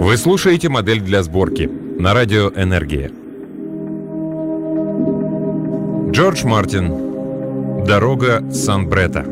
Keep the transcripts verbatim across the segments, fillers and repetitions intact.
Вы слушаете «Модель для сборки» на радио «Энергия». Джордж Мартин. Дорога Сан-Бретта.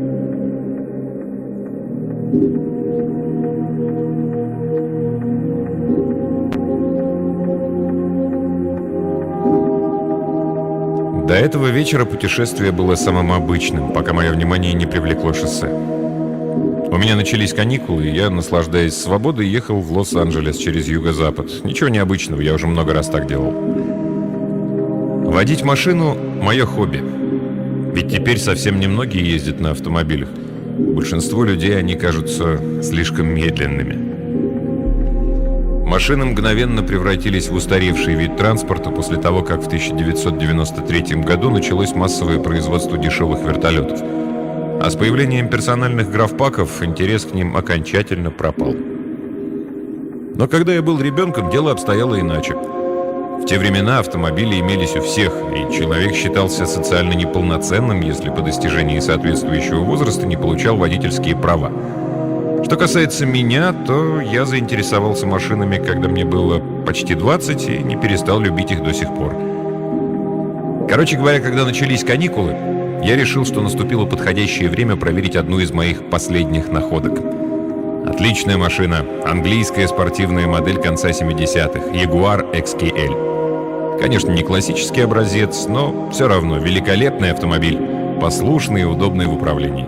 До этого вечера путешествие было самым обычным, пока мое внимание не привлекло шоссе. У меня начались каникулы, и я, наслаждаясь свободой, ехал в Лос-Анджелес через юго-запад. Ничего необычного, я уже много раз так делал. Водить машину – мое хобби. Ведь теперь совсем немногие ездят на автомобилях. Большинству людей они кажутся слишком медленными. Машины мгновенно превратились в устаревший вид транспорта после того, как в тысяча девятьсот девяносто третьем году началось массовое производство дешевых вертолетов. А с появлением персональных графпаков интерес к ним окончательно пропал. Но когда я был ребенком, дело обстояло иначе. В те времена автомобили имелись у всех, и человек считался социально неполноценным, если по достижении соответствующего возраста не получал водительские права. Что касается меня, то я заинтересовался машинами, когда мне было почти двадцать, и не перестал любить их до сих пор. Короче говоря, когда начались каникулы, я решил, что наступило подходящее время проверить одну из моих последних находок. Отличная машина, английская спортивная модель конца семидесятых, Jaguar икс кей эль. Конечно, не классический образец, но все равно великолепный автомобиль, послушный и удобный в управлении.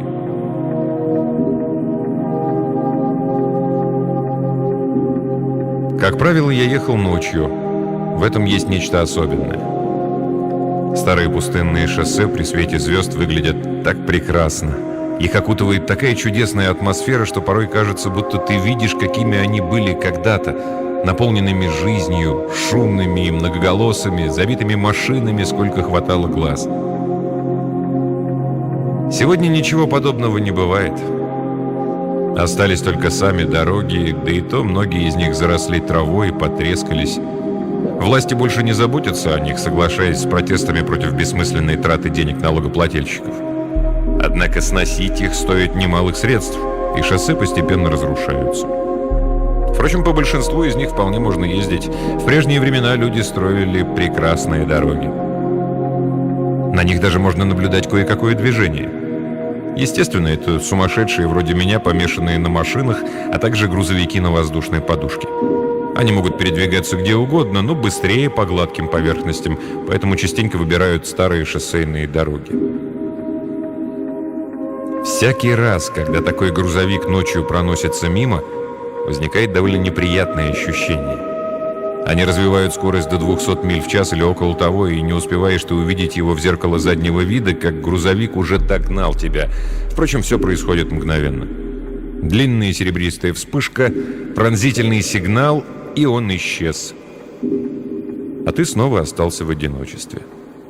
Как правило, я ехал ночью. В этом есть нечто особенное. Старые пустынные шоссе при свете звезд выглядят так прекрасно. Их окутывает такая чудесная атмосфера, что порой кажется, будто ты видишь, какими они были когда-то, наполненными жизнью, шумными и многоголосыми, забитыми машинами, сколько хватало глаз. Сегодня ничего подобного не бывает. Остались только сами дороги, да и то многие из них заросли травой и потрескались. Власти больше не заботятся о них, соглашаясь с протестами против бессмысленной траты денег налогоплательщиков. Однако сносить их стоит немалых средств, и шоссе постепенно разрушаются. Впрочем, по большинству из них вполне можно ездить. В прежние времена люди строили прекрасные дороги. На них даже можно наблюдать кое-какое движение. Естественно, это сумасшедшие вроде меня, помешанные на машинах, а также грузовики на воздушной подушке. Они могут передвигаться где угодно, но быстрее по гладким поверхностям, поэтому частенько выбирают старые шоссейные дороги. Всякий раз, когда такой грузовик ночью проносится мимо, возникает довольно неприятное ощущение. Они развивают скорость до двухсот миль в час или около того, и не успеваешь ты увидеть его в зеркало заднего вида, как грузовик уже догнал тебя. Впрочем, все происходит мгновенно. Длинная серебристая вспышка, пронзительный сигнал, и он исчез. А ты снова остался в одиночестве.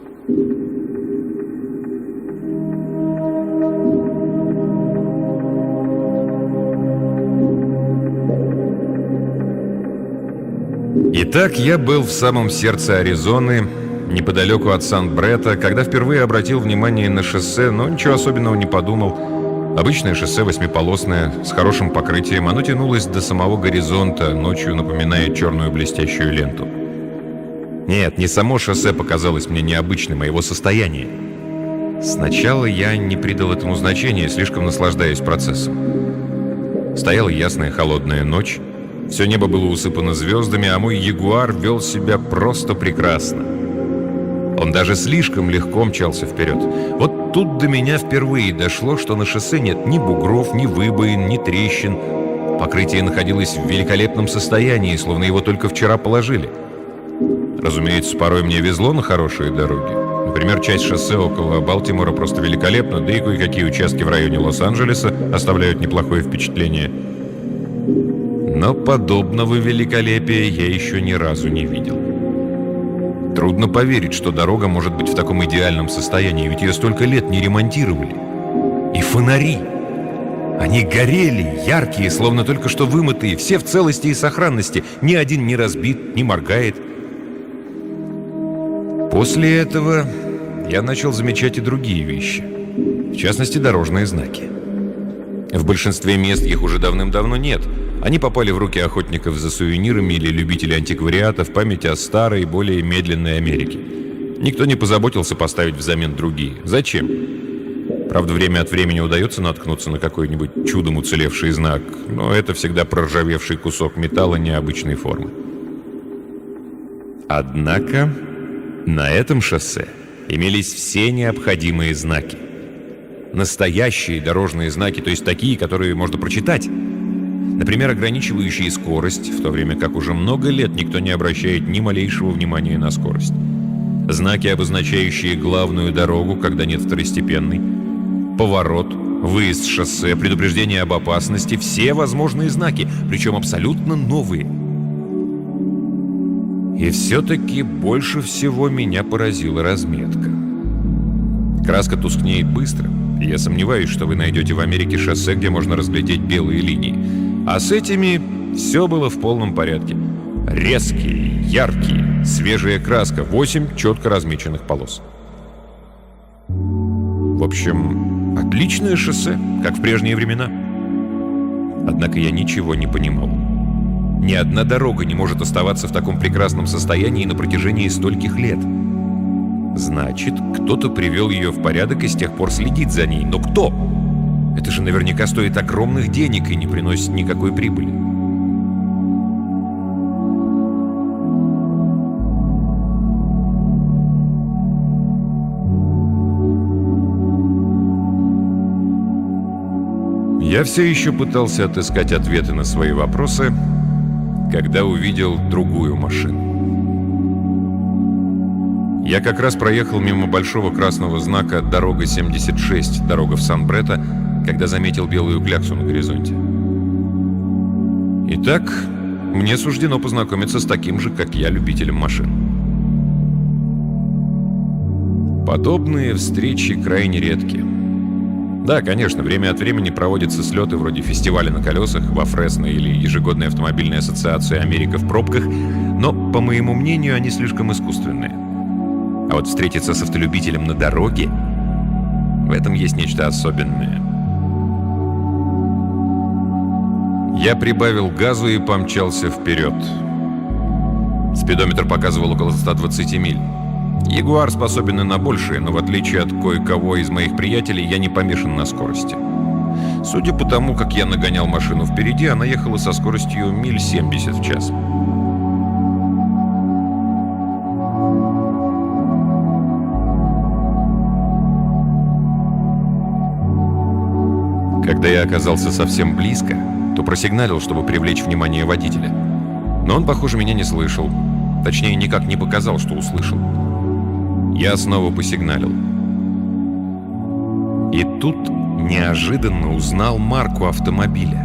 Итак, я был в самом сердце Аризоны, неподалеку от Сан-Бретта, когда впервые обратил внимание на шоссе, но ничего особенного не подумал. Обычное шоссе восьмиполосное, с хорошим покрытием, оно тянулось до самого горизонта, ночью напоминая черную блестящую ленту. Нет, не само шоссе показалось мне необычным, а его состояние. Сначала я не придал этому значения, слишком наслаждаясь процессом. Стояла ясная холодная ночь, все небо было усыпано звездами, а мой Ягуар вел себя просто прекрасно. Он даже слишком легко мчался вперед. Вот тут до меня впервые дошло, что на шоссе нет ни бугров, ни выбоин, ни трещин. Покрытие находилось в великолепном состоянии, словно его только вчера положили. Разумеется, порой мне везло на хорошие дороги. Например, часть шоссе около Балтимора просто великолепна, да и кое-какие участки в районе Лос-Анджелеса оставляют неплохое впечатление. Но подобного великолепия я еще ни разу не видел. Трудно поверить, что дорога может быть в таком идеальном состоянии, ведь ее столько лет не ремонтировали. И фонари. Они горели, яркие, словно только что вымытые, все в целости и сохранности, ни один не разбит, не моргает. После этого я начал замечать и другие вещи, в частности, дорожные знаки. В большинстве мест их уже давным-давно нет. Они попали в руки охотников за сувенирами или любителей антиквариата в память о старой, более медленной Америке. Никто не позаботился поставить взамен другие. Зачем? Правда, время от времени удается наткнуться на какой-нибудь чудом уцелевший знак, но это всегда проржавевший кусок металла необычной формы. Однако на этом шоссе имелись все необходимые знаки. Настоящие дорожные знаки, то есть такие, которые можно прочитать. Например, ограничивающие скорость, в то время как уже много лет никто не обращает ни малейшего внимания на скорость. Знаки, обозначающие главную дорогу, когда нет второстепенной. Поворот, выезд с шоссе, предупреждение об опасности. Все возможные знаки, причем абсолютно новые. И все-таки больше всего меня поразила разметка. Краска тускнеет быстро. Я сомневаюсь, что вы найдете в Америке шоссе, где можно разглядеть белые линии. А с этими все было в полном порядке. Резкие, яркие, свежая краска, восемь четко размеченных полос. В общем, отличное шоссе, как в прежние времена. Однако я ничего не понимал. Ни одна дорога не может оставаться в таком прекрасном состоянии на протяжении стольких лет. Значит, кто-то привел ее в порядок и с тех пор следит за ней. Но кто? Это же наверняка стоит огромных денег и не приносит никакой прибыли. Я все еще пытался отыскать ответы на свои вопросы, когда увидел другую машину. Я как раз проехал мимо большого красного знака «Дорога семьдесят шесть», дорога в Сан-Бретто, когда заметил белую кляксу на горизонте. Итак, мне суждено познакомиться с таким же, как я, любителем машин. Подобные встречи крайне редки. Да, конечно, время от времени проводятся слеты вроде фестиваля на колесах во Фресно или ежегодной автомобильной ассоциации «Америка в пробках», но, по моему мнению, они слишком искусственные. А вот встретиться с автолюбителем на дороге — в этом есть нечто особенное. Я прибавил газу и помчался вперед. Спидометр показывал около ста двадцати миль. Ягуар способен и на большее, но в отличие от кое-кого из моих приятелей, я не помешан на скорости. Судя по тому, как я нагонял машину впереди, она ехала со скоростью миль семьдесят в час. Когда я оказался совсем близко, то просигналил, чтобы привлечь внимание водителя. Но он, похоже, меня не слышал. Точнее, никак не показал, что услышал. Я снова посигналил. И тут неожиданно узнал марку автомобиля.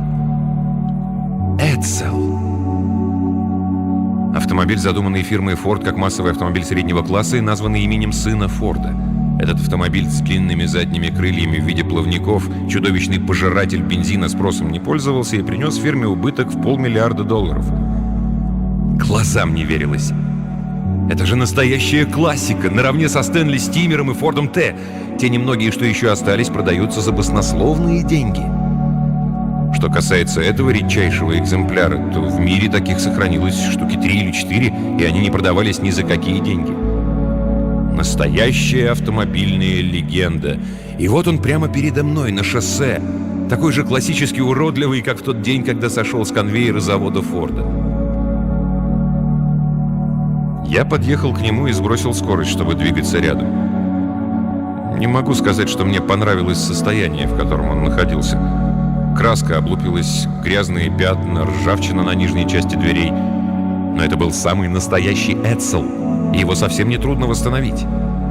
Эдсел. Автомобиль, задуманный фирмой Ford как массовый автомобиль среднего класса и названный именем сына Форда. Этот автомобиль с длинными задними крыльями в виде плавников, чудовищный пожиратель бензина, спросом не пользовался и принес фирме убыток в полмиллиарда долларов. Глазам не верилось. Это же настоящая классика, наравне со Стэнли Стимером и Фордом Т. Те немногие, что еще остались, продаются за баснословные деньги. Что касается этого редчайшего экземпляра, то в мире таких сохранилось штуки три или четыре, и они не продавались ни за какие деньги. Настоящая автомобильная легенда. И вот он прямо передо мной на шоссе. Такой же классически уродливый, как в тот день, когда сошел с конвейера завода Форда. Я подъехал к нему и сбросил скорость, чтобы двигаться рядом. Не могу сказать, что мне понравилось состояние, в котором он находился. Краска облупилась, грязные пятна, ржавчина на нижней части дверей. Но это был самый настоящий Эдсел, и его совсем не трудно восстановить.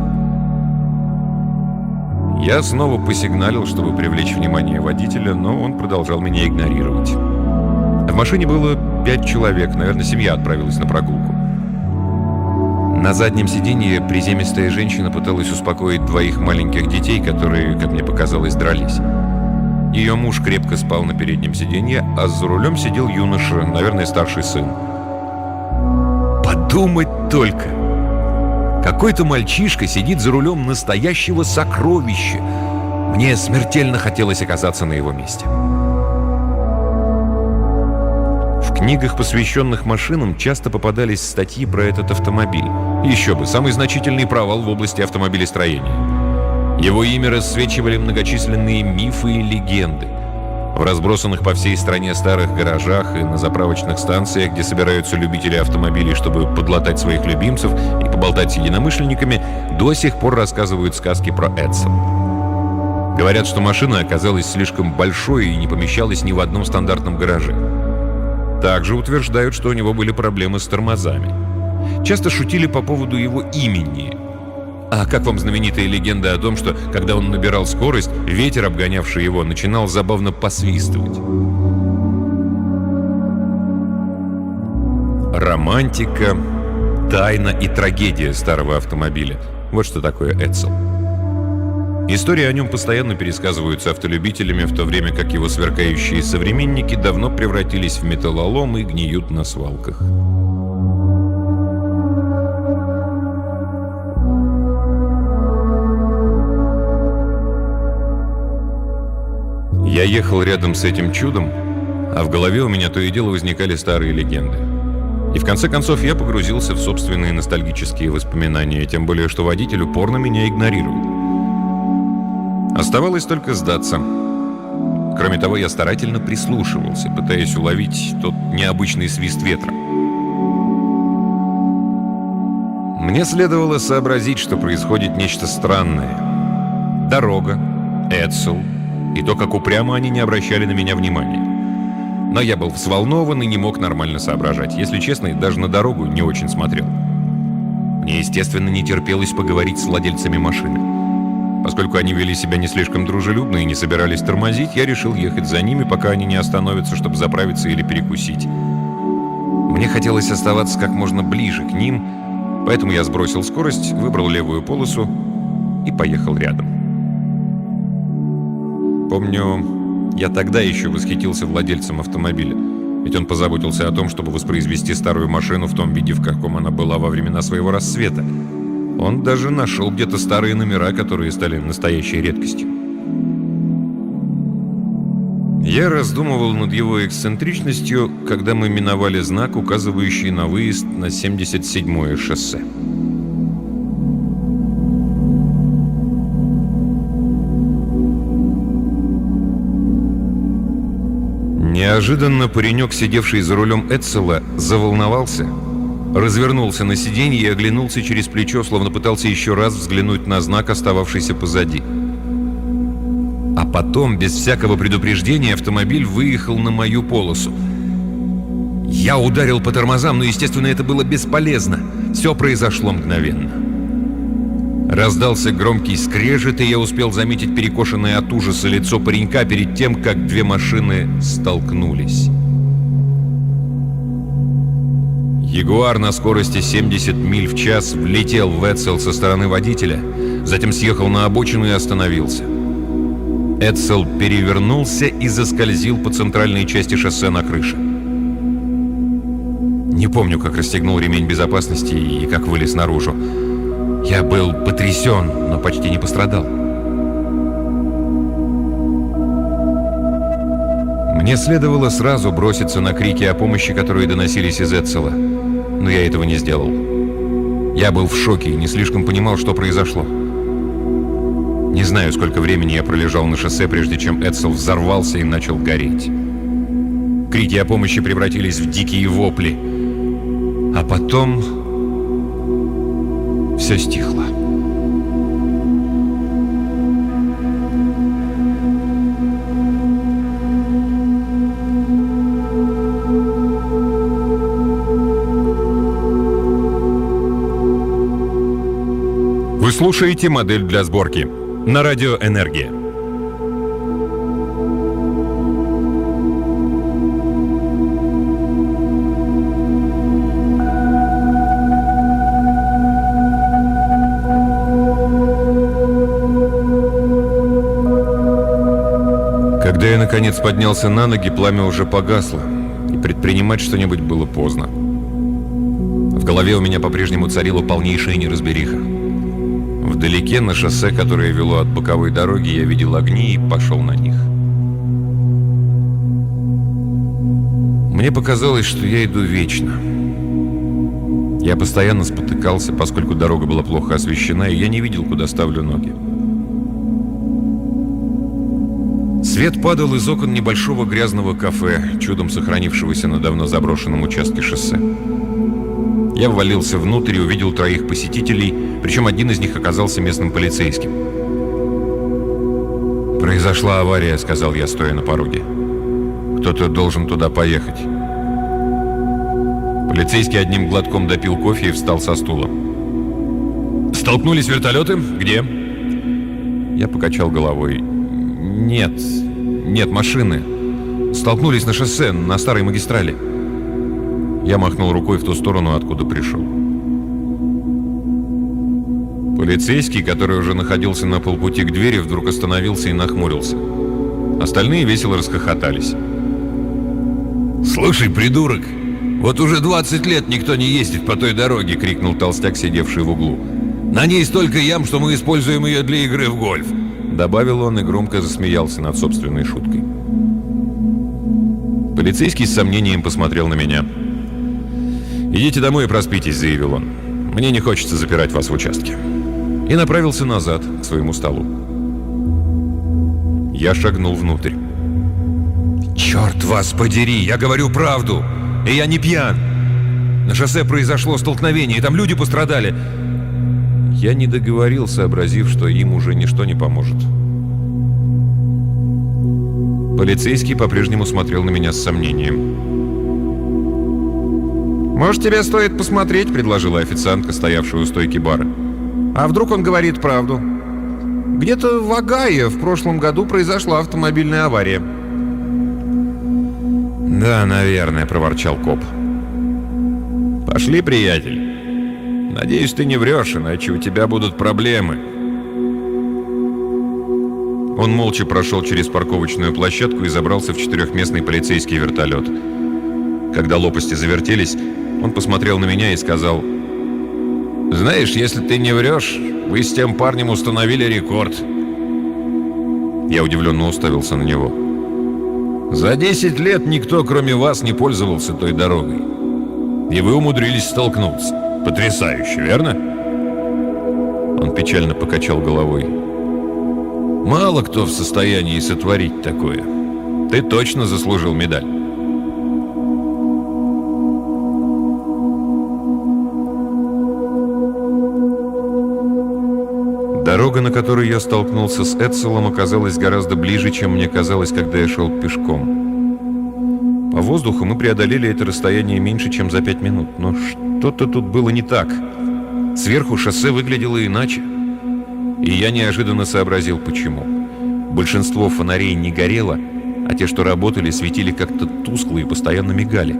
Я снова посигналил, чтобы привлечь внимание водителя, но он продолжал меня игнорировать. В машине было пять человек, наверное, семья отправилась на прогулку. На заднем сиденье приземистая женщина пыталась успокоить двоих маленьких детей, которые, как мне показалось, дрались. Ее муж крепко спал на переднем сиденье, а за рулем сидел юноша, наверное, старший сын. Подумать только! Какой-то мальчишка сидит за рулем настоящего сокровища. Мне смертельно хотелось оказаться на его месте. В книгах, посвященных машинам, часто попадались статьи про этот автомобиль. Еще бы, самый значительный провал в области автомобилестроения. Его имя рассвечивали многочисленные мифы и легенды. В разбросанных по всей стране старых гаражах и на заправочных станциях, где собираются любители автомобилей, чтобы подлатать своих любимцев и поболтать с единомышленниками, до сих пор рассказывают сказки про Эдсел. Говорят, что машина оказалась слишком большой и не помещалась ни в одном стандартном гараже. Также утверждают, что у него были проблемы с тормозами. Часто шутили по поводу его имени. А как вам знаменитая легенда о том, что, когда он набирал скорость, ветер, обгонявший его, начинал забавно посвистывать? Романтика, тайна и трагедия старого автомобиля. Вот что такое Эдсел. Истории о нем постоянно пересказываются автолюбителями, в то время как его сверкающие современники давно превратились в металлолом и гниют на свалках. Я ехал рядом с этим чудом, а в голове у меня то и дело возникали старые легенды. И в конце концов я погрузился в собственные ностальгические воспоминания, тем более что водитель упорно меня игнорирует. Оставалось только сдаться. Кроме того, я старательно прислушивался, пытаясь уловить тот необычный свист ветра. Мне следовало сообразить, что происходит нечто странное. Дорога, Эдсел и то, как упрямо они не обращали на меня внимания. Но я был взволнован и не мог нормально соображать. Если честно, даже на дорогу не очень смотрел. Мне, естественно, не терпелось поговорить с владельцами машины. Поскольку они вели себя не слишком дружелюбно и не собирались тормозить, я решил ехать за ними, пока они не остановятся, чтобы заправиться или перекусить. Мне хотелось оставаться как можно ближе к ним, поэтому я сбросил скорость, выбрал левую полосу и поехал рядом. Помню, я тогда еще восхитился владельцем автомобиля, ведь он позаботился о том, чтобы воспроизвести старую машину в том виде, в каком она была во времена своего расцвета. Он даже нашел где-то старые номера, которые стали настоящей редкостью. Я раздумывал над его эксцентричностью, когда мы миновали знак, указывающий на выезд на семьдесят седьмое шоссе. Неожиданно паренек, сидевший за рулем Эдсела, заволновался, развернулся на сиденье и оглянулся через плечо, словно пытался еще раз взглянуть на знак, остававшийся позади. А потом, без всякого предупреждения, автомобиль выехал на мою полосу. Я ударил по тормозам, но, естественно, это было бесполезно. Все произошло мгновенно. Раздался громкий скрежет, и я успел заметить перекошенное от ужаса лицо паренька перед тем, как две машины столкнулись. Ягуар на скорости семьдесят миль в час влетел в Эдсел со стороны водителя, затем съехал на обочину и остановился. Эдсел перевернулся и заскользил по центральной части шоссе на крыше. Не помню, как расстегнул ремень безопасности и как вылез наружу. Я был потрясен, но почти не пострадал. Мне следовало сразу броситься на крики о помощи, которые доносились из Эдсела, но я этого не сделал. Я был в шоке и не слишком понимал, что произошло. Не знаю, сколько времени я пролежал на шоссе, прежде чем Эдсел взорвался и начал гореть. Крики о помощи превратились в дикие вопли. А потом все стихло. Вы слушаете «Модель для сборки» на радио «Энергия». Когда я, наконец, поднялся на ноги, пламя уже погасло, и предпринимать что-нибудь было поздно. В голове у меня по-прежнему царила полнейшая неразбериха. Вдалеке на шоссе, которое вело от боковой дороги, я видел огни и пошел на них. Мне показалось, что я иду вечно. Я постоянно спотыкался, поскольку дорога была плохо освещена, и я не видел, куда ставлю ноги. Свет падал из окон небольшого грязного кафе, чудом сохранившегося на давно заброшенном участке шоссе. Я ввалился внутрь и увидел троих посетителей, причем один из них оказался местным полицейским. «Произошла авария», — сказал я, стоя на пороге. «Кто-то должен туда поехать». Полицейский одним глотком допил кофе и встал со стула. «Столкнулись вертолеты? Где?» Я покачал головой. «Нет, нет, машины. Столкнулись на шоссе, на старой магистрали». Я махнул рукой в ту сторону, откуда пришел. Полицейский, который уже находился на полпути к двери, вдруг остановился и нахмурился. Остальные весело расхохотались. «Слушай, придурок, вот уже двадцать лет никто не ездит по той дороге!» — крикнул толстяк, сидевший в углу. «На ней столько ям, что мы используем ее для игры в гольф!» Добавил он и громко засмеялся над собственной шуткой. Полицейский с сомнением посмотрел на меня. «Идите домой и проспитесь», — заявил он. «Мне не хочется запирать вас в участке». И направился назад, к своему столу. Я шагнул внутрь. «Черт вас подери, я говорю правду! И я не пьян! На шоссе произошло столкновение, и там люди пострадали!» Я не договорил, сообразив, что им уже ничто не поможет. Полицейский по-прежнему смотрел на меня с сомнением. «Может, тебе стоит посмотреть?» — предложила официантка, стоявшая у стойки бара. «А вдруг он говорит правду? Где-то в Огайо в прошлом году произошла автомобильная авария». «Да, наверное», — проворчал коп. «Пошли, приятель. Надеюсь, ты не врешь, иначе у тебя будут проблемы». Он молча прошел через парковочную площадку и забрался в четырехместный полицейский вертолет. Когда лопасти завертелись, он посмотрел на меня и сказал: «Знаешь, если ты не врешь, вы с тем парнем установили рекорд». Я удивленно уставился на него. «За десять лет никто, кроме вас, не пользовался той дорогой. И вы умудрились столкнуться. Потрясающе, верно?» Он печально покачал головой. «Мало кто в состоянии сотворить такое. Ты точно заслужил медаль». Дорога, на которой я столкнулся с Эдселом, оказалась гораздо ближе, чем мне казалось, когда я шел пешком. По воздуху мы преодолели это расстояние меньше, чем за пять минут. Но что-то тут было не так. Сверху шоссе выглядело иначе. И я неожиданно сообразил, почему. Большинство фонарей не горело, а те, что работали, светили как-то тускло и постоянно мигали.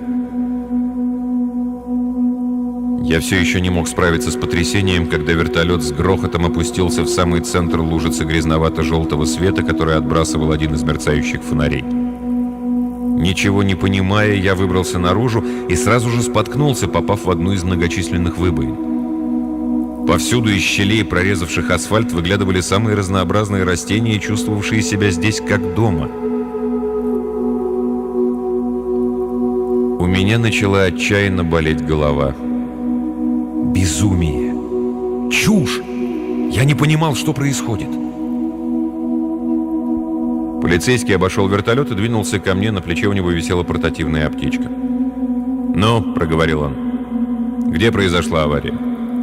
Я все еще не мог справиться с потрясением, когда вертолет с грохотом опустился в самый центр лужицы грязновато-желтого света, который отбрасывал один из мерцающих фонарей. Ничего не понимая, я выбрался наружу и сразу же споткнулся, попав в одну из многочисленных выбоин. Повсюду из щелей, прорезавших асфальт, выглядывали самые разнообразные растения, чувствовавшие себя здесь как дома. У меня начала отчаянно болеть голова. Безумие. Чушь. Я не понимал, что происходит. Полицейский обошел вертолет и двинулся ко мне. На плече у него висела портативная аптечка. «Ну», — проговорил он, — «где произошла авария?»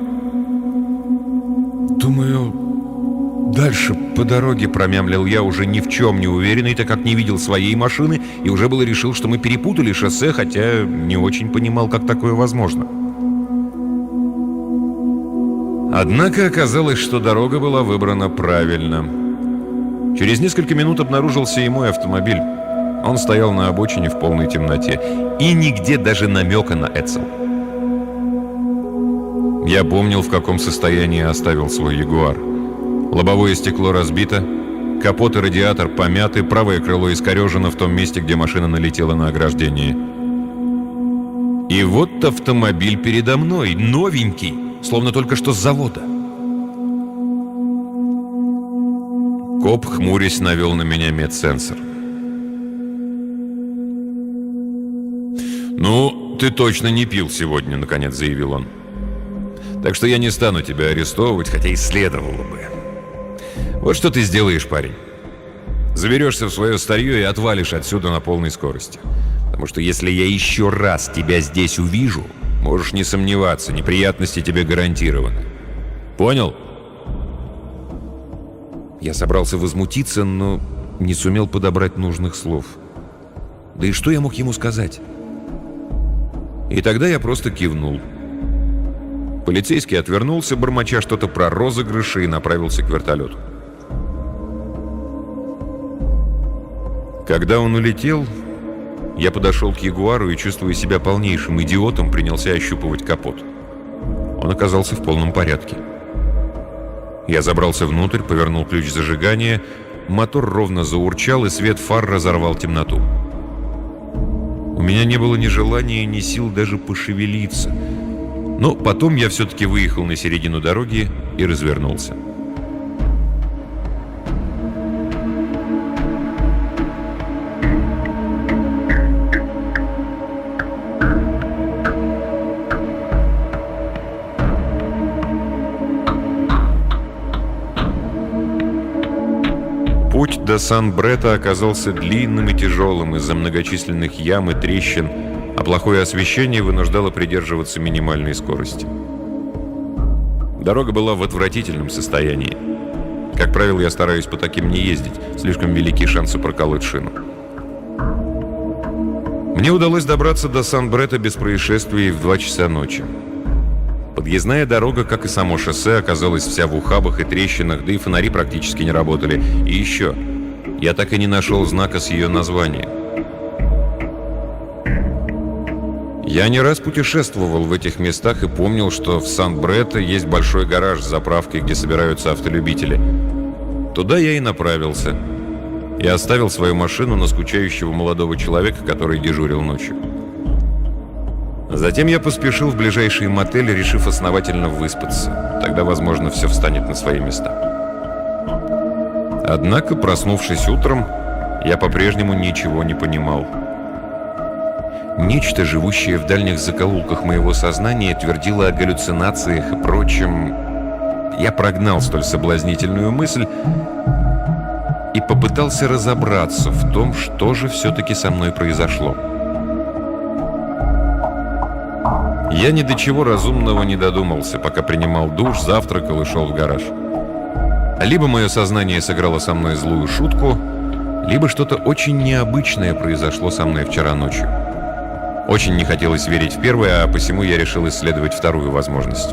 «Думаю, дальше по дороге», — промямлил я, уже ни в чем не уверенный, так как не видел своей машины и уже было решил, что мы перепутали шоссе, хотя не очень понимал, как такое возможно. Однако оказалось, что дорога была выбрана правильно. Через несколько минут обнаружился и мой автомобиль. Он стоял на обочине в полной темноте. И нигде даже намека на Эдсел. Я помнил, в каком состоянии оставил свой Ягуар. Лобовое стекло разбито, капот и радиатор помяты, правое крыло искорежено в том месте, где машина налетела на ограждение. И вот автомобиль передо мной, новенький, словно только что с завода. Коп, хмурясь, навел на меня медсенсор. «Ну, ты точно не пил сегодня», — наконец заявил он. «Так что я не стану тебя арестовывать, хотя и следовало бы. Вот что ты сделаешь, парень. Заберешься в свое старье и отвалишь отсюда на полной скорости. Потому что если я еще раз тебя здесь увижу, можешь не сомневаться, неприятности тебе гарантированы. Понял?» Я собрался возмутиться, но не сумел подобрать нужных слов. Да и что я мог ему сказать? И тогда я просто кивнул. Полицейский отвернулся, бормоча что-то про розыгрыши, и направился к вертолету. Когда он улетел, я подошел к Ягуару и, чувствуя себя полнейшим идиотом, принялся ощупывать капот. Он оказался в полном порядке. Я забрался внутрь, повернул ключ зажигания, мотор ровно заурчал, и свет фар разорвал темноту. У меня не было ни желания, ни сил даже пошевелиться. Но потом я все-таки выехал на середину дороги и развернулся. Путь до Сан-Бретта оказался длинным и тяжелым из-за многочисленных ям и трещин, а плохое освещение вынуждало придерживаться минимальной скорости. Дорога была в отвратительном состоянии. Как правило, я стараюсь по таким не ездить, слишком велики шансы проколоть шину. Мне удалось добраться до Сан-Бретта без происшествий в два часа ночи. Подъездная дорога, как и само шоссе, оказалась вся в ухабах и трещинах, да и фонари практически не работали. И еще, я так и не нашел знака с ее названием. Я не раз путешествовал в этих местах и помнил, что в Сан-Бретто есть большой гараж с заправкой, где собираются автолюбители. Туда я и направился. И оставил свою машину на скучающего молодого человека, который дежурил ночью. Затем я поспешил в ближайший мотель, решив основательно выспаться. Тогда, возможно, все встанет на свои места. Однако, проснувшись утром, я по-прежнему ничего не понимал. Нечто, живущее в дальних закоулках моего сознания, твердило о галлюцинациях и прочем. Я прогнал столь соблазнительную мысль и попытался разобраться в том, что же все-таки со мной произошло. Я ни до чего разумного не додумался, пока принимал душ, завтракал и шел в гараж. Либо мое сознание сыграло со мной злую шутку, либо что-то очень необычное произошло со мной вчера ночью. Очень не хотелось верить в первое, а посему я решил исследовать вторую возможность.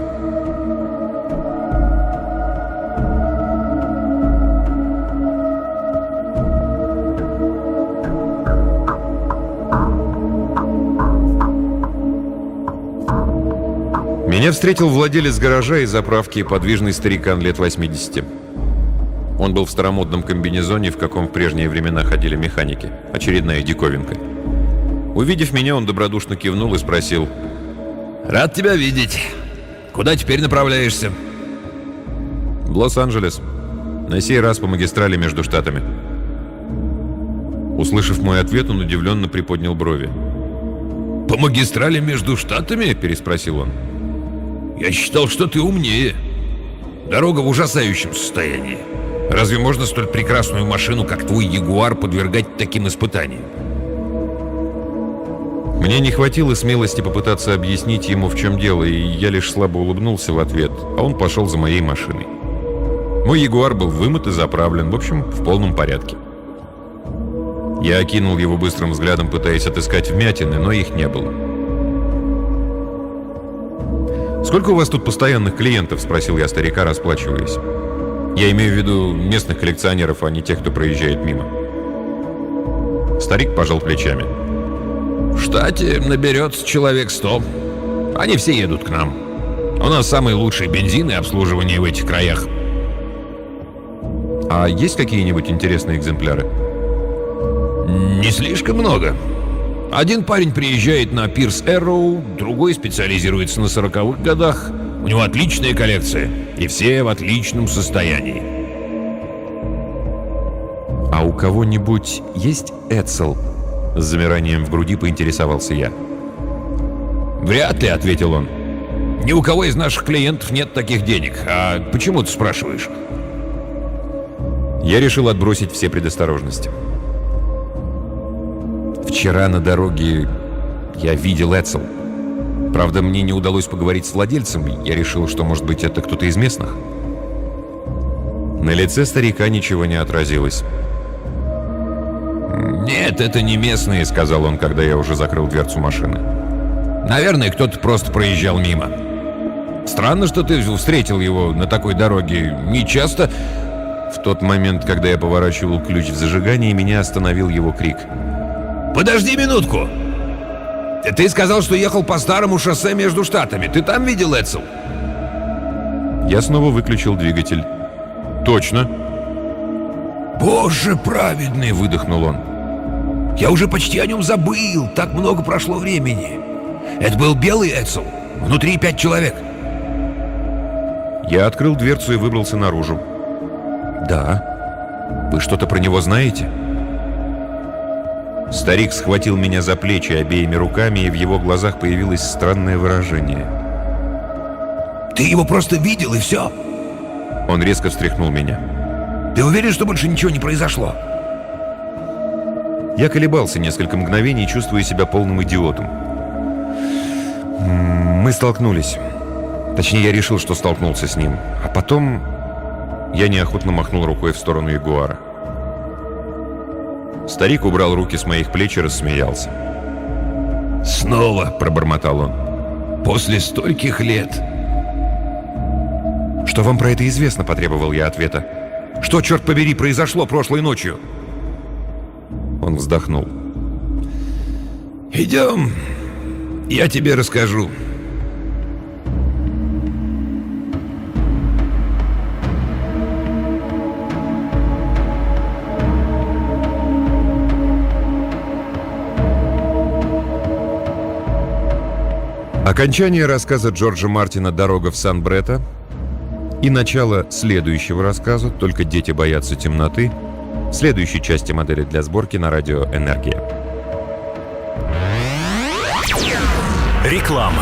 Меня встретил владелец гаража и заправки, подвижный старикан лет восьмидесяти. Он был в старомодном комбинезоне, в каком в прежние времена ходили механики. Очередная диковинка. Увидев меня, он добродушно кивнул и спросил: «Рад тебя видеть. Куда теперь направляешься?» «В Лос-Анджелес. На сей раз по магистрали между штатами». Услышав мой ответ, он удивленно приподнял брови. «По магистрали между штатами?» – переспросил он. «Я считал, что ты умнее. Дорога в ужасающем состоянии. Разве можно столь прекрасную машину, как твой Ягуар, подвергать таким испытаниям?» Мне не хватило смелости попытаться объяснить ему, в чем дело, и я лишь слабо улыбнулся в ответ, а он пошел за моей машиной. Мой Ягуар был вымыт и заправлен, в общем, в полном порядке. Я окинул его быстрым взглядом, пытаясь отыскать вмятины, но их не было. «Сколько у вас тут постоянных клиентов?» – спросил я старика, расплачиваясь. Я имею в виду местных коллекционеров, а не тех, кто проезжает мимо. Старик пожал плечами. «В штате наберется человек сто. Они все едут к нам. У нас самый лучший бензин и обслуживание в этих краях». «А есть какие-нибудь интересные экземпляры?» «Не слишком много. Один парень приезжает на Пирс Эрроу, другой специализируется на сороковых годах. У него отличная коллекция, и все в отличном состоянии». у кого-нибудь есть Эцел?» С замиранием в груди поинтересовался я. «Вряд ли», — ответил он. «Ни у кого из наших клиентов нет таких денег. А почему ты спрашиваешь?» Я решил отбросить все предосторожности. Вчера на дороге я видел Эцел. Правда, мне не удалось поговорить с владельцем. Я решил, что, может быть, это кто-то из местных. На лице старика ничего не отразилось. «Нет, это не местные», — сказал он, когда я уже закрыл дверцу машины. «Наверное, кто-то просто проезжал мимо. Странно, что ты встретил его на такой дороге. Не часто...» В тот момент, когда я поворачивал ключ в зажигании, меня остановил его крик. «Подожди минутку! Ты сказал, что ехал по старому шоссе между штатами. Ты там видел Эцел?» Я снова выключил двигатель. «Точно!» «Боже праведный!» — выдохнул он. «Я уже почти о нем забыл. Так много прошло времени. Это был белый Эцел. Внутри пять человек». Я открыл дверцу и выбрался наружу. «Да? Вы что-то про него знаете?» Старик схватил меня за плечи обеими руками, и в его глазах появилось странное выражение. «Ты его просто видел, и все?» Он резко встряхнул меня. «Ты уверен, что больше ничего не произошло?» Я колебался несколько мгновений, чувствуя себя полным идиотом. Мы столкнулись. Точнее, я решил, что столкнулся с ним. А потом я неохотно махнул рукой в сторону ягуара. Старик убрал руки с моих плеч и рассмеялся. «Снова», — пробормотал он, — «после стольких лет». «Что вам про это известно?» — потребовал я ответа. «Что, черт побери, произошло прошлой ночью?» Он вздохнул. «Идем, я тебе расскажу». Окончание рассказа Джорджа Мартина «Дорога в Сан-Бретто» и начало следующего рассказа «Только дети боятся темноты» в следующей части модели для сборки на радио «Энергия». Реклама.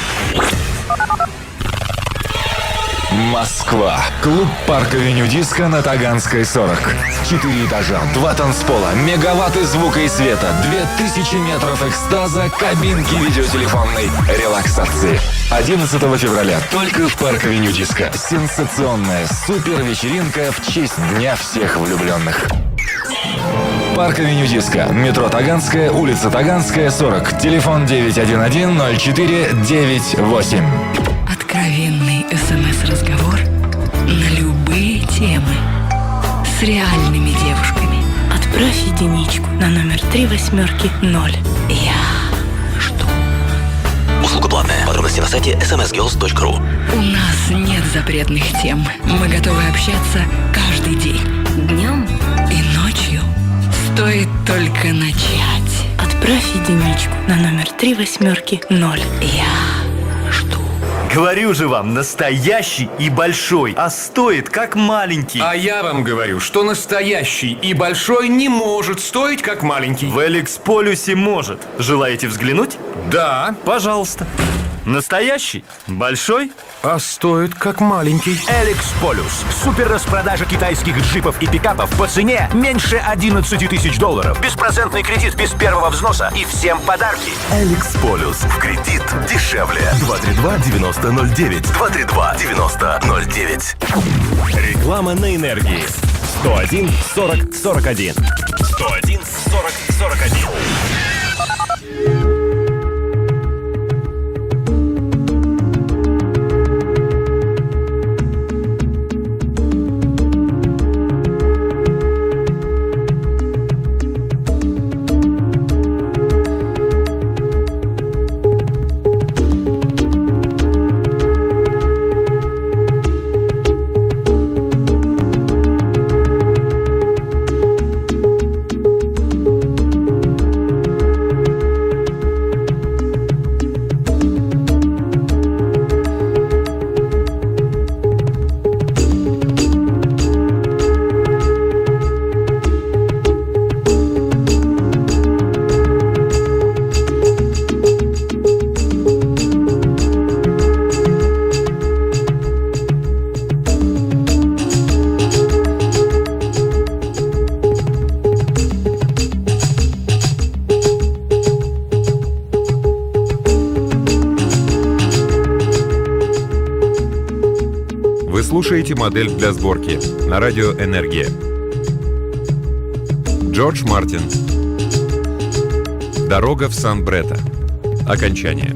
Москва. Клуб «Парк Авеню Диско» на Таганской, сорок. Четыре этажа, два танцпола, мегаватты звука и света, две тысячи метров экстаза, кабинки видеотелефонной релаксации. одиннадцатого февраля только в «Парк Авеню Диско». Сенсационная супер-вечеринка в честь Дня всех влюбленных. «Парк Авеню Диско», метро Таганская, улица Таганская, сорок, телефон девять один один ноль четыре девять восемь. Откровенный СМС-разговор на любые темы с реальными девушками. Отправь единичку на номер три восьмерки ноль. Я жду. Услуга платная. Подробности на сайте эс эм эс герлс точка ру. У нас нет запретных тем. Мы готовы общаться каждый день. Днем и ночью. Стоит только начать. Отправь единичку на номер три восьмерки ноль. Я жду. Говорю же вам, настоящий и большой, а стоит как маленький. А я вам говорю, что настоящий и большой не может стоить как маленький. В Эликсполюсе может. Желаете взглянуть? Да. Пожалуйста. Настоящий? Большой? А стоит как маленький. Эликсполюс. Супер распродажа китайских джипов и пикапов по цене меньше одиннадцати тысяч долларов. Беспроцентный кредит без первого взноса и всем подарки. Эликсполюс. В кредит дешевле. два три два девяносто ноль девять. два три два девяносто ноль девять. Реклама на энергии. сто один сорок сорок один. сто один сорок сорок один. слушаете «Модель для сборки» на радио «Энергия». Джордж Мартин. «Дорога в Сан-Бретто». Окончание.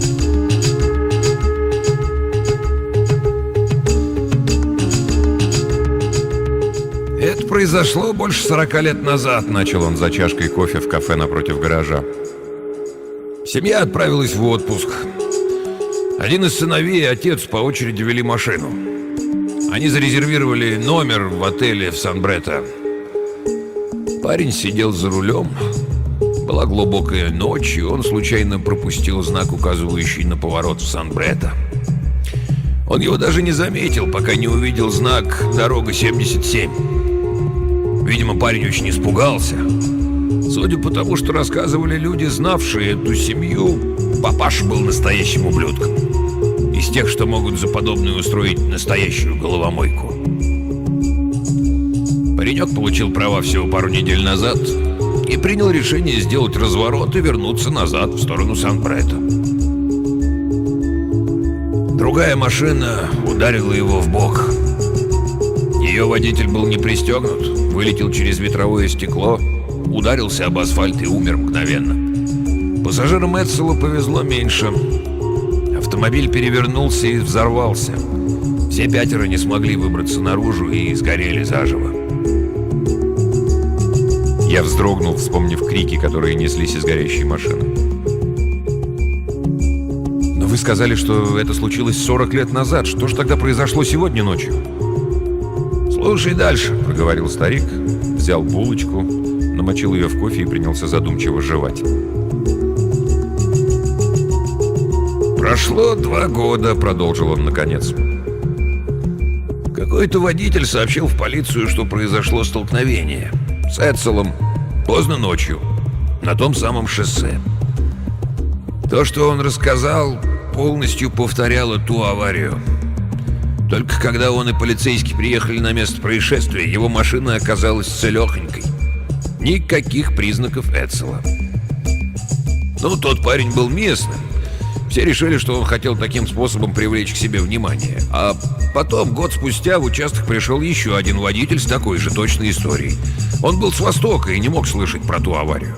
«Это произошло больше сорока лет назад», — начал он за чашкой кофе в кафе напротив гаража. «Семья отправилась в отпуск. Один из сыновей и отец по очереди вели машину. Они зарезервировали номер в отеле в Сан-Бретто. Парень сидел за рулем. Была глубокая ночь, и он случайно пропустил знак, указывающий на поворот в Сан-Бретто. Он его даже не заметил, пока не увидел знак «Дорога семьдесят семь». Видимо, парень очень испугался. Судя по тому, что рассказывали люди, знавшие эту семью, папаша был настоящим ублюдком. Из тех, что могут за подобное устроить настоящую головомойку. Паренек получил права всего пару недель назад и принял решение сделать разворот и вернуться назад в сторону Сан-Бретто. Другая машина ударила его в бок. Ее водитель был не пристегнут, вылетел через ветровое стекло, ударился об асфальт и умер мгновенно. Пассажирам Эдсела повезло меньше. Автомобиль перевернулся и взорвался. Все пятеро не смогли выбраться наружу и сгорели заживо. Я вздрогнул, вспомнив крики, которые неслись из горящей машины. «Но вы сказали, что это случилось сорок лет назад. Что же тогда произошло сегодня ночью?» «Слушай дальше», — проговорил старик, взял булочку, намочил ее в кофе и принялся задумчиво жевать. «Прошло два года», — продолжил он наконец. Какой-то водитель сообщил в полицию, что произошло столкновение с Эдселом поздно ночью на том самом шоссе. То, что он рассказал, полностью повторяло ту аварию. Только когда он и полицейский приехали на место происшествия, его машина оказалась целехонькой. Никаких признаков Эдсела. Ну, тот парень был местным. Все решили, что он хотел таким способом привлечь к себе внимание. А потом, год спустя, в участок пришел еще один водитель с такой же точной историей. Он был с востока и не мог слышать про ту аварию.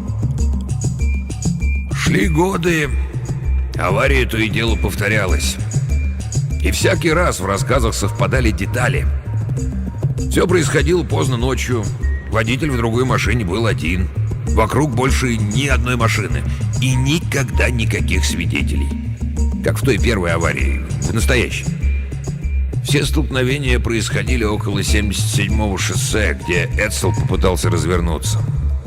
Шли годы, авария то и дело повторялась. И всякий раз в рассказах совпадали детали. Все происходило поздно ночью. Водитель в другой машине был один. Вокруг больше ни одной машины. И никогда никаких свидетелей. Как в той первой аварии, в настоящей. Все столкновения происходили около семьдесят седьмого шоссе, где Эдсел попытался развернуться.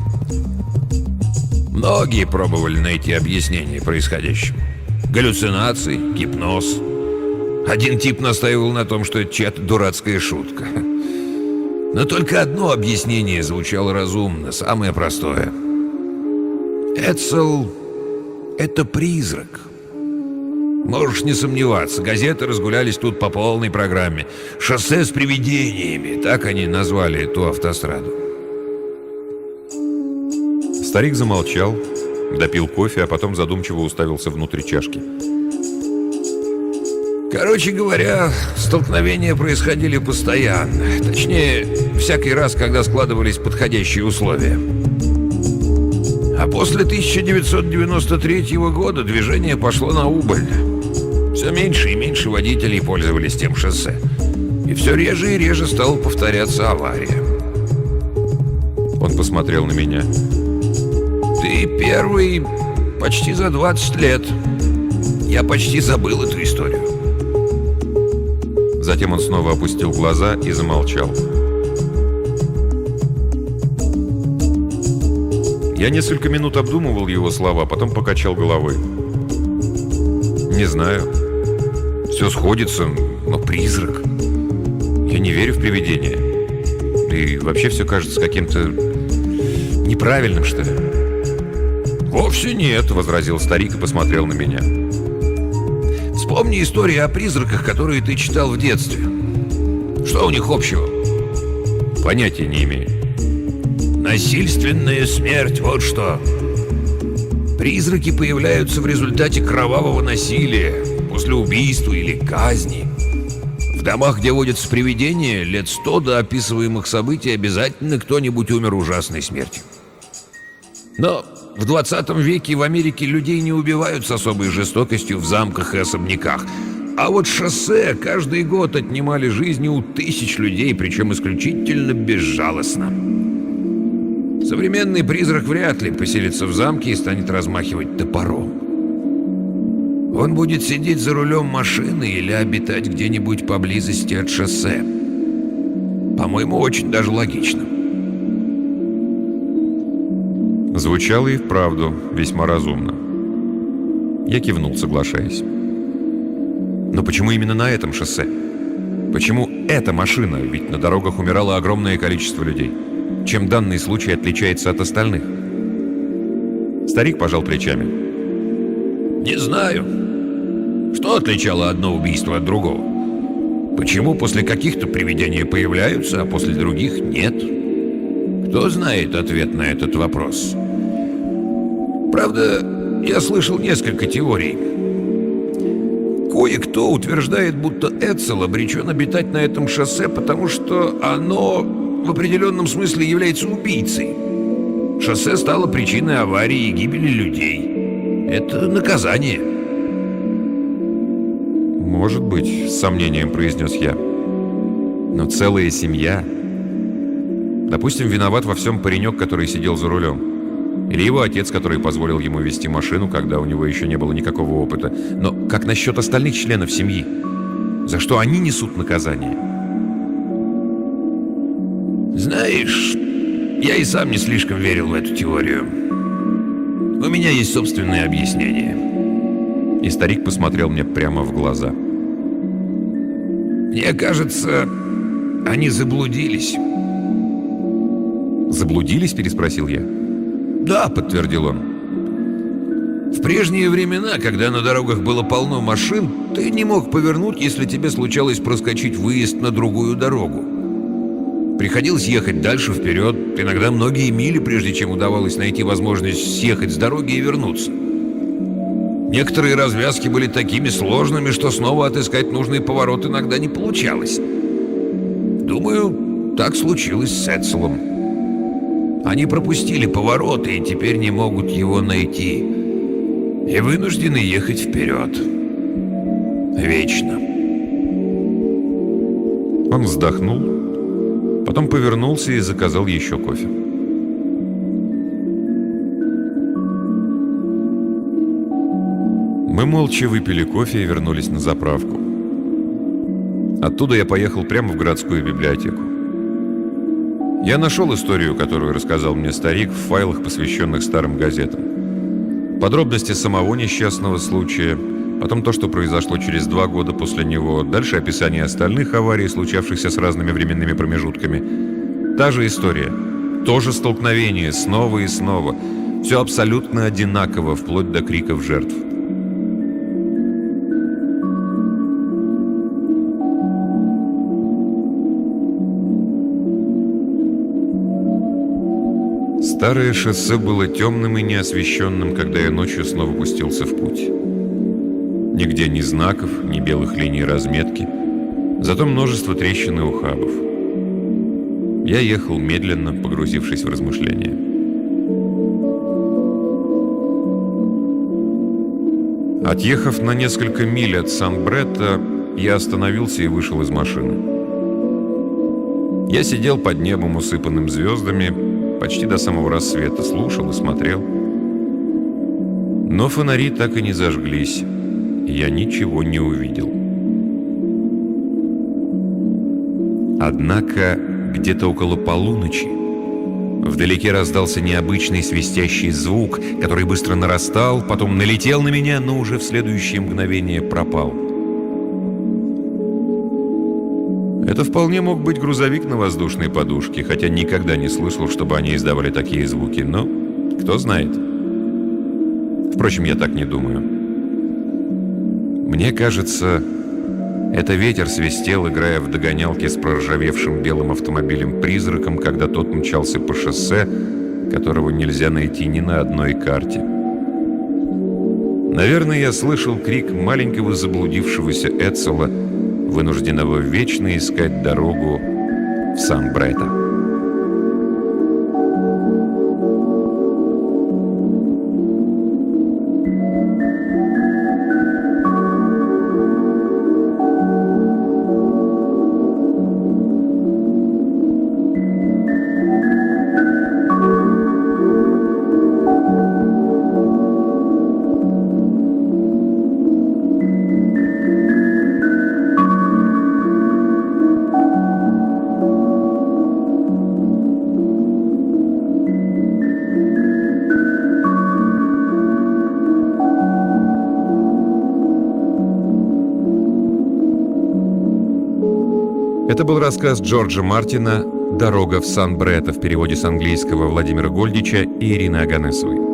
Многие пробовали найти объяснение происходящему. Галлюцинации, гипноз. Один тип настаивал на том, что это чья-то дурацкая шутка. Но только одно объяснение звучало разумно, самое простое. Эдсел — это призрак. Можешь не сомневаться, газеты разгулялись тут по полной программе. «Шоссе с привидениями», так они назвали эту автостраду. Старик замолчал, допил кофе, а потом задумчиво уставился внутрь чашки. Короче говоря, столкновения происходили постоянно. Точнее, всякий раз, когда складывались подходящие условия. А после тысяча девятьсот девяносто третьего года движение пошло на убыль. Все меньше и меньше водителей пользовались тем шоссе. И все реже и реже стала повторяться авария. Он посмотрел на меня. Ты первый почти за двадцать лет. Я почти забыл эту историю. Затем он снова опустил глаза и замолчал. Я несколько минут обдумывал его слова, потом покачал головой. Не знаю. Все сходится, но призрак. Я не верю в привидения. И вообще все кажется каким-то неправильным, что ли. «Вовсе нет», — возразил старик и посмотрел на меня. «Вспомни истории о призраках, которые ты читал в детстве. Что у них общего?» Понятия не имею. Насильственная смерть, вот что. Призраки появляются в результате кровавого насилия, после убийства или казни. В домах, где водятся привидения, лет сто до описываемых событий обязательно кто-нибудь умер ужасной смертью. Но в двадцатом веке в Америке людей не убивают с особой жестокостью в замках и особняках. А вот шоссе каждый год отнимали жизни у тысяч людей, причем исключительно безжалостно. Современный призрак вряд ли поселится в замке и станет размахивать топором. Он будет сидеть за рулем машины или обитать где-нибудь поблизости от шоссе. По-моему, очень даже логично. Звучало и вправду весьма разумно. Я кивнул, соглашаясь. Но почему именно на этом шоссе? Почему эта машина? Ведь на дорогах умирало огромное количество людей. Чем данный случай отличается от остальных? Старик пожал плечами. Не знаю. Что отличало одно убийство от другого? Почему после каких-то привидения появляются, а после других нет? Кто знает ответ на этот вопрос? Правда, я слышал несколько теорий. Кое-кто утверждает, будто Эдсел обречен обитать на этом шоссе, потому что оно в определенном смысле является убийцей. Шоссе стало причиной аварии и гибели людей. Это наказание. Может быть, с сомнением произнес я. Но целая семья... Допустим, виноват во всем паренек, который сидел за рулем. Или его отец, который позволил ему вести машину, когда у него еще не было никакого опыта. Но как насчет остальных членов семьи? За что они несут наказание? Знаешь, я и сам не слишком верил в эту теорию. У меня есть собственное объяснение. И старик посмотрел мне прямо в глаза. Мне кажется, они заблудились. «Заблудились?» – переспросил я. «Да», – подтвердил он. «В прежние времена, когда на дорогах было полно машин, ты не мог повернуть, если тебе случалось проскочить выезд на другую дорогу. Приходилось ехать дальше, вперед, иногда многие мили, прежде чем удавалось найти возможность съехать с дороги и вернуться. Некоторые развязки были такими сложными, что снова отыскать нужный поворот иногда не получалось. Думаю, так случилось с Эдселом. Они пропустили повороты и теперь не могут его найти. И вынуждены ехать вперед. Вечно». Он вздохнул, потом повернулся и заказал еще кофе. Мы молча выпили кофе и вернулись на заправку. Оттуда я поехал прямо в городскую библиотеку. Я нашел историю, которую рассказал мне старик, в файлах, посвященных старым газетам. Подробности самого несчастного случая, потом то, что произошло через два года после него, дальше описание остальных аварий, случавшихся с разными временными промежутками. Та же история, то же столкновение, снова и снова. Все абсолютно одинаково, вплоть до криков жертв. Старое шоссе было темным и неосвещенным, когда я ночью снова пустился в путь. Нигде ни знаков, ни белых линий разметки, зато множество трещин и ухабов. Я ехал медленно, погрузившись в размышления. Отъехав на несколько миль от Сан-Бретта, я остановился и вышел из машины. Я сидел под небом, усыпанным звездами, почти до самого рассвета, слушал и смотрел. Но фонари так и не зажглись, и я ничего не увидел. Однако где-то около полуночи вдалеке раздался необычный свистящий звук, который быстро нарастал, потом налетел на меня, но уже в следующее мгновение пропал. Это вполне мог быть грузовик на воздушной подушке, хотя никогда не слышал, чтобы они издавали такие звуки, но кто знает. Впрочем, я так не думаю. Мне кажется, это ветер свистел, играя в догонялки с проржавевшим белым автомобилем-призраком, когда тот мчался по шоссе, которого нельзя найти ни на одной карте. Наверное, я слышал крик маленького заблудившегося Эдсела вынужденного вечно искать дорогу в Сан-Бретто. Это был рассказ Джорджа Мартина «Дорога в Сан-Бретто» в переводе с английского Владимира Гольдича и Ирины Аганесовой.